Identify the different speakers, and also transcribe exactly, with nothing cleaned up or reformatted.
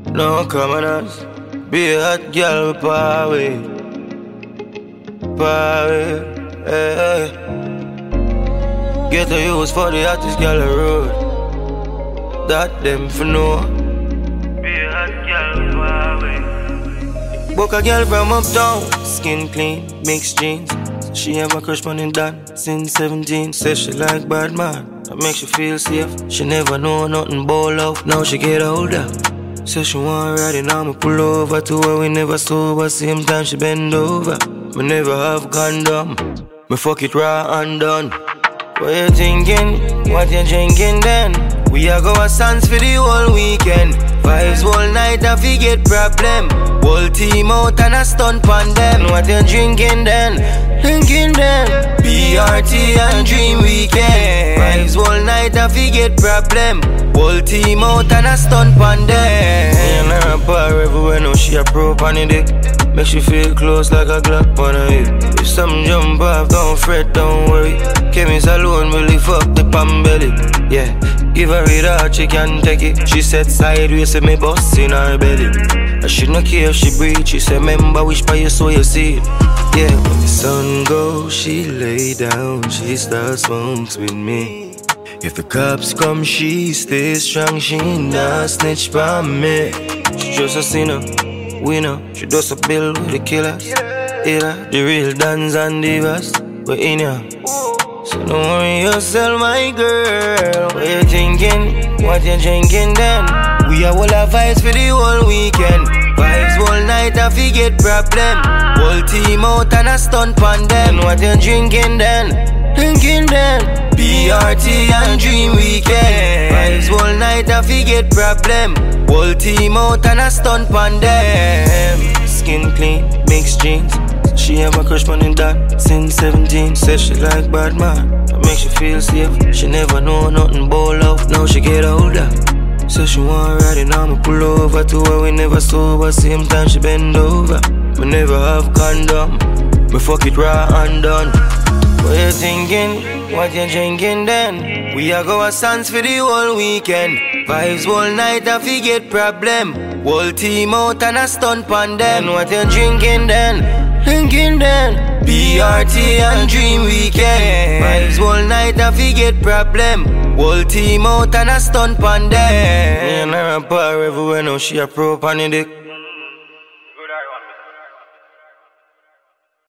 Speaker 1: No commoners. Be a hot girl with power. Power. Hey. Get a use for the hottest girl on the road. That them for know. Be a hot girl with power. Book a girl from uptown. Skin clean, mixed jeans. She have a crush on him done since seventeen. Says she like bad man, that makes you feel safe. She never know nothing but love, now she get older. Says she want ride and I'ma pull over to her, we never sober. Same time she bend over. Me never have condom, me fuck it raw and done. What you thinking? What you drinking then? We are go a sans for the whole weekend. Vibes all night and we get problem. Whole team out and a stunt pan them. What you drinking then? Drinking then. B R T and Dream Weekend. Vibes all night and we get problem. Whole team out and a stunt pan them. And her bar everywhere now she a pro pan the dick. Makes you feel close like a Glock on her hip. If something jump off, don't fret, don't worry. Chemist alone really fuck the pan belly. Yeah, give her it out, she can take it. She said sideways, say me bust in her belly. I should not care if she breathe. She said, remember wish by you so you see it. Yeah, when the sun goes, she lay down. She starts smokes with me. If the cops come, she stays strong. She not snitch by me. She just a sinner, winner. She does a bill with the killers. Yeah, the real dons and divas. We're in here. So don't worry yourself, my girl. What you thinking? What you drinking then? We are all our vibes for the whole weekend. Vibes all night and we get problem. Whole team out and a stunt pan them. What you drinking then? Drinking then. B R T and Dream Weekend. Vibes all night and we get problem. Whole team out and a stunt pan them. Skin clean, mixed jeans. She have a crush on him that since seventeen. Says she like bad man, that makes you feel safe. She never know nothing but love, now she get older. Says she want ride and I'ma pull over to her, we never sober. Same time she bend over. Me never have condom, me fuck it raw and done. What you thinking? What you drinking then? We are go a sans for the whole weekend. Vibes all night and we get problem. Whole team out and a stunt pan them. What you drinking then? Drinking then. B R T and Dream Weekend. Vibes all night and we get problem. Whole team out and a stunt pan them. Me and her a bar everywhere now she a pro pan the dick.